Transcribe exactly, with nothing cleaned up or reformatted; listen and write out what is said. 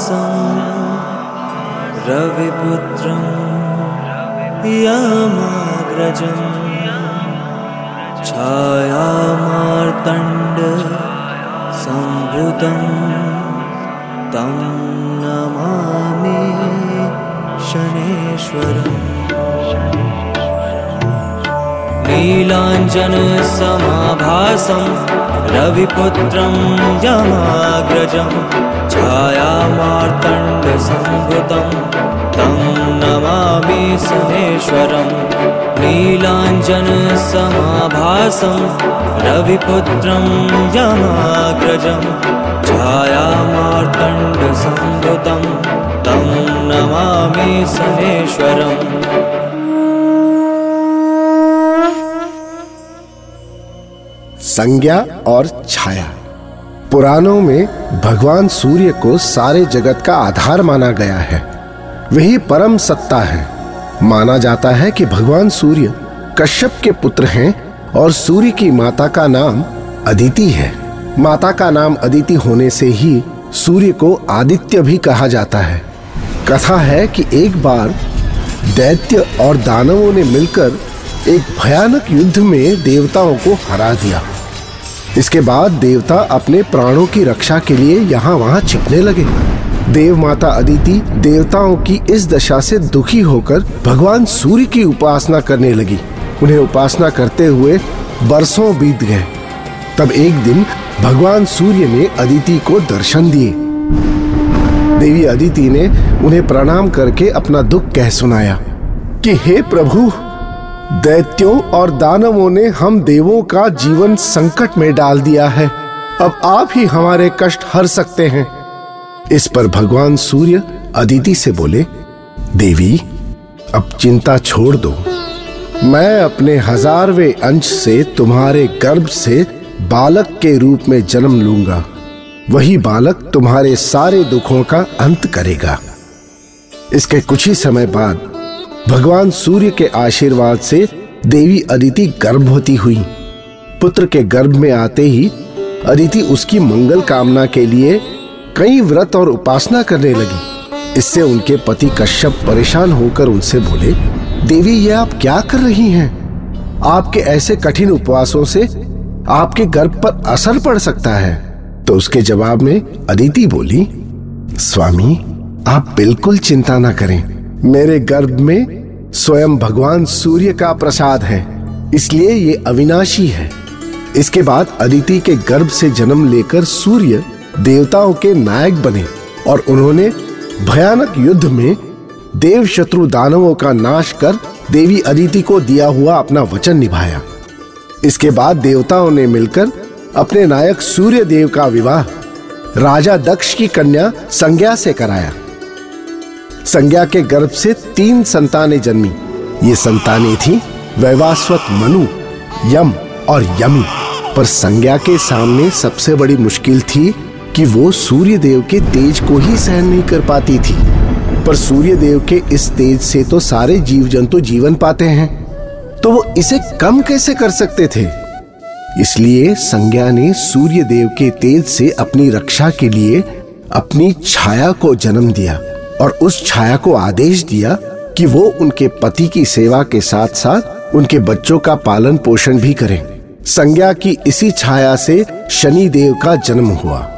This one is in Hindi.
रविपुत्रं यमाग्रजं छायामार्तण्ड संभूतं तं नमामि शनेश्वरम्। नीलाञ्जन समाभासं रविपुत्रं यमाग्रजं छायामार्तण्ड संभूतं तं नमामि शनेश्वरम्। नीलाञ्जन समाभासं रविपुत्रं यमाग्रजं छायामार्तण्ड संभूतं तं नमामि शनेश्वरम्। संज्ञा और छाया। पुराणों में भगवान सूर्य को सारे जगत का आधार माना गया है। वही परम सत्ता है। माना जाता है कि भगवान सूर्य कश्यप के पुत्र हैं और सूर्य की माता का नाम अदिति है। माता का नाम अदिति होने से ही सूर्य को आदित्य भी कहा जाता है। कथा है कि एक बार दैत्य और दानवों ने मिलकर एक भयानक युद्ध में देवताओं को हरा दिया। इसके बाद देवता अपने प्राणों की रक्षा के लिए यहाँ वहाँ छिपने लगे। देव माता अदिति देवताओं की इस दशा से दुखी होकर भगवान सूर्य की उपासना करने लगी। उन्हें उपासना करते हुए बरसों बीत गए। तब एक दिन भगवान सूर्य ने अदिति को दर्शन दिए। देवी अदिति ने उन्हें प्रणाम करके अपना दुख कह सुनाया कि हे प्रभु, दैत्यों और दानवों ने हम देवों का जीवन संकट में डाल दिया है। अब आप ही हमारे कष्ट हर सकते हैं। इस पर भगवान सूर्य अदिति से बोले, देवी, अब चिंता छोड़ दो। मैं अपने हजारवें अंश से तुम्हारे गर्भ से बालक के रूप में जन्म लूंगा। वही बालक तुम्हारे सारे दुखों का अंत करेगा। इसके कुछ ही समय बाद भगवान सूर्य के आशीर्वाद से देवी अदिति गर्भवती हुई। पुत्र के गर्भ में आते ही अदिति उसकी मंगल कामना के लिए कई व्रत और उपासना करने लगी। इससे उनके पति कश्यप परेशान होकर उनसे बोले, देवी, ये आप क्या कर रही हैं? आपके ऐसे कठिन उपवासों से आपके गर्भ पर असर पड़ सकता है। तो उसके जवाब में अदिति बोली, स्वामी, आप बिल्कुल चिंता ना करें। मेरे गर्भ में स्वयं भगवान सूर्य का प्रसाद है, इसलिए ये अविनाशी है। इसके बाद अदिति के गर्भ से जन्म लेकर सूर्य देवताओं के नायक बने और उन्होंने भयानक युद्ध में देव शत्रु दानवों का नाश कर देवी अदिति को दिया हुआ अपना वचन निभाया। इसके बाद देवताओं ने मिलकर अपने नायक सूर्य देव का विवाह राजा दक्ष की कन्या संज्ञा से कराया। संज्ञा के गर्भ से तीन संतानें जन्मी। ये संतानें थी वैवास्वत मनु, यम और यमी। पर संज्ञा के सामने सबसे बड़ी मुश्किल थी कि वो सूर्य देव के तेज को ही सहन नहीं कर पाती थी। पर सूर्य देव के इस तेज से तो सारे जीव जंतु जीवन पाते हैं, तो वो इसे कम कैसे कर सकते थे? इसलिए संज्ञा ने सूर्य देव के तेज से अपनी रक्षा के लिए अपनी छाया को जन्म दिया और उस छाया को आदेश दिया कि वो उनके पति की सेवा के साथ साथ उनके बच्चों का पालन पोषण भी करें। संज्ञा की इसी छाया से शनि देव का जन्म हुआ।